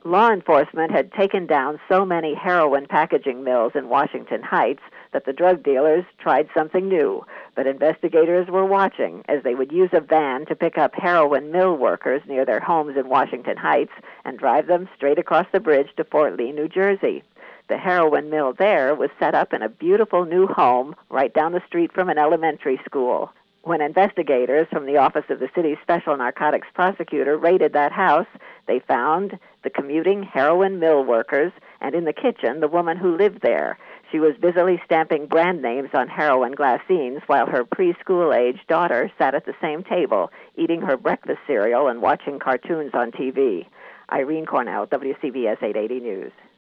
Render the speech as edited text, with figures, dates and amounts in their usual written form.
Law enforcement had taken down so many heroin packaging mills in Washington Heights that the drug dealers tried something new, but investigators were watching as they would use a van to pick up heroin mill workers near their homes in Washington Heights and drive them straight across the bridge to Fort Lee, New Jersey. The heroin mill there was set up in a beautiful new home right down the street from an elementary school. When investigators from the Office of the City's Special Narcotics Prosecutor raided that house, they found the commuting heroin mill workers and in the kitchen the woman who lived there. She was busily stamping brand names on heroin glassines while her preschool-age daughter sat at the same table, eating her breakfast cereal and watching cartoons on TV. Irene Cornell, WCBS 880 News.